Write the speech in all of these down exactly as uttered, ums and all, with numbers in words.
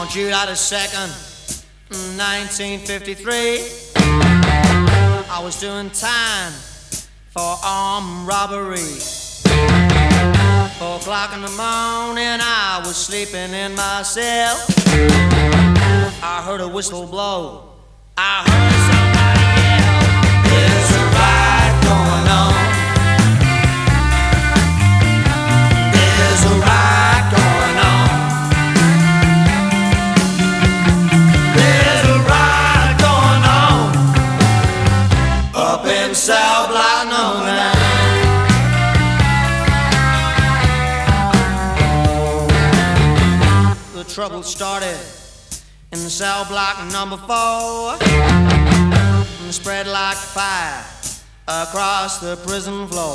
July the second, nineteen fifty-three, I was doing time for armed robbery. Four o'clock in the morning, I was sleeping in my cell. I heard a whistle blow. I heard somebody yell, there's a riot going on. There's a riot going on. There's a riot going on up in Cell Block number nine. The trouble started in the cell block number four, and spread like fire across the prison floor.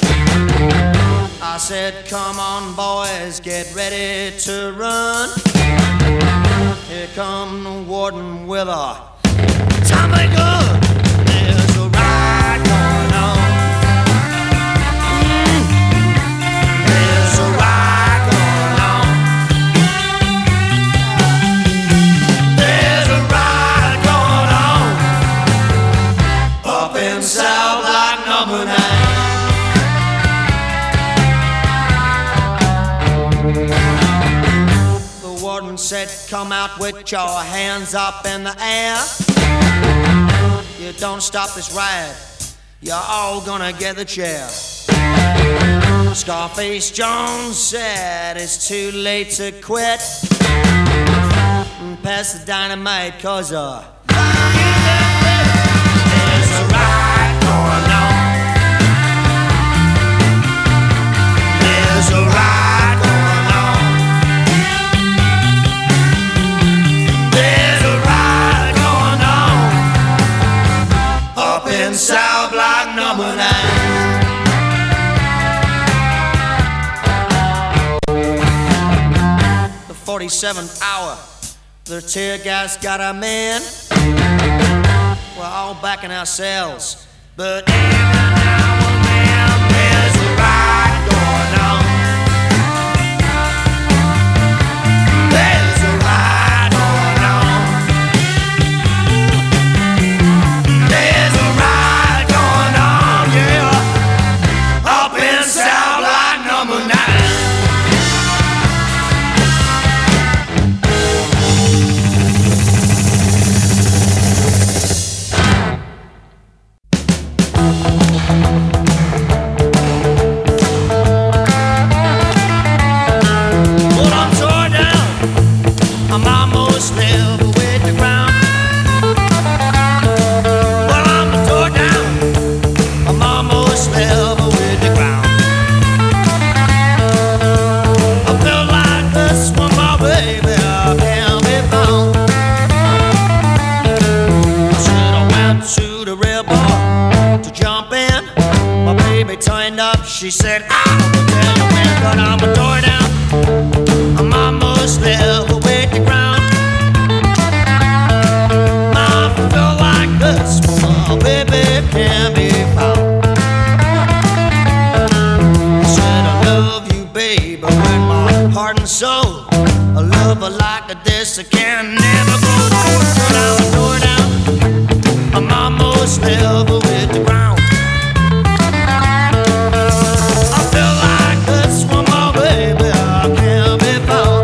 I said, come on boys, get ready to run. Here come the warden with a Tommy gun. There's a riot going on. Mm. There's a riot going on. There's a riot going on up in Cell Block number nine. The warden said, come out with your hands up in the air. You don't stop this riot, you're all gonna get the chair. Scarface Jones said it's too late to quit. Pass the dynamite, cause uh there's a riot going on. There's a riot going on. There's a riot going on up in Cell Block number nine. The forty-seventh hour, the tear gas got our men. We're all back in our cells, but every now and then there's a riot going on. There's a riot going on. There's a riot going on, yeah, up in Cell Block number nine. I'm almost level with the ground. Well, I'm tore down. I'm almost level with the ground. I feel like this one, my baby, I can't be found. I said I went to the river to jump in. My baby turned up. She said, I will tell you when, but I'm tore down. I'm almost level with the ground. I feel like this, my baby can't be found. I said I love you, baby, with my heart and soul. A lover like this, I can never go cold. But I'm tore down. I'm almost level with the ground. I feel like this one, my baby, I can't be found.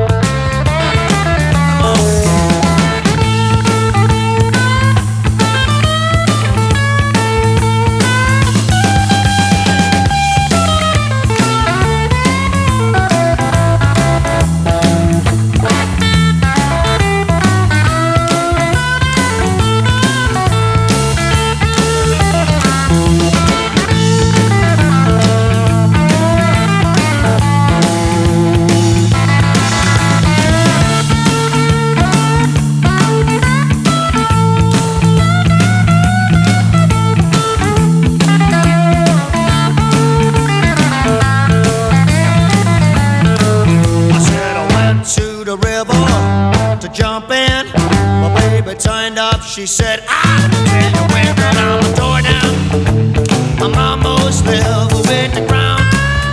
Jump in, my baby turned up. She said, I will tell you when, but I'm tore down. I'm almost level with the ground.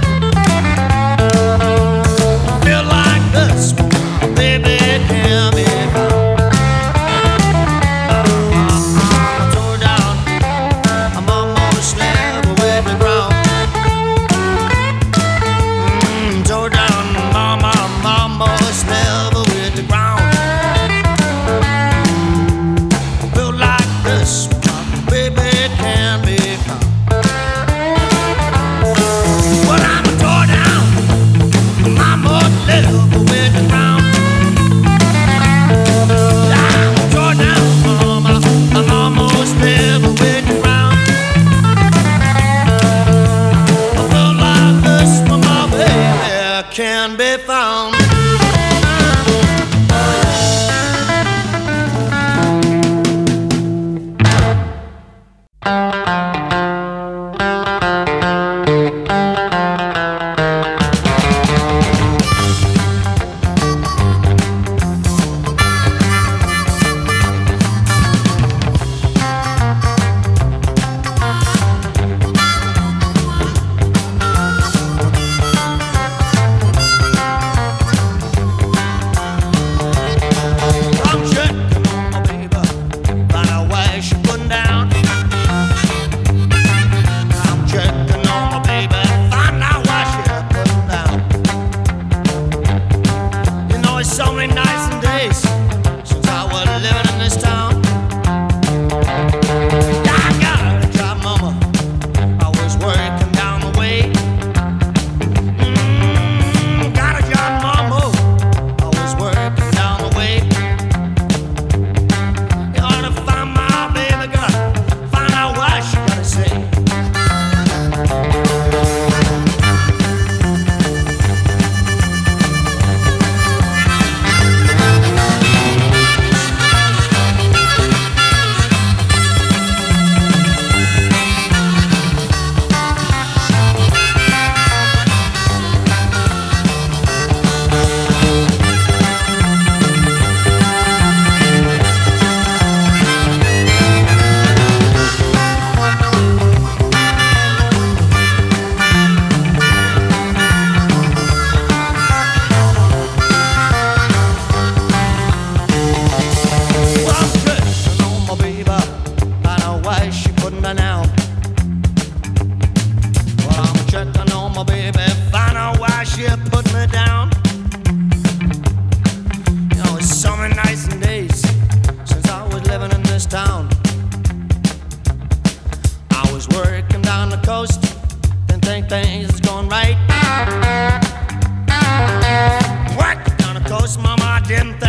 I feel like this, baby, can't be ten thousand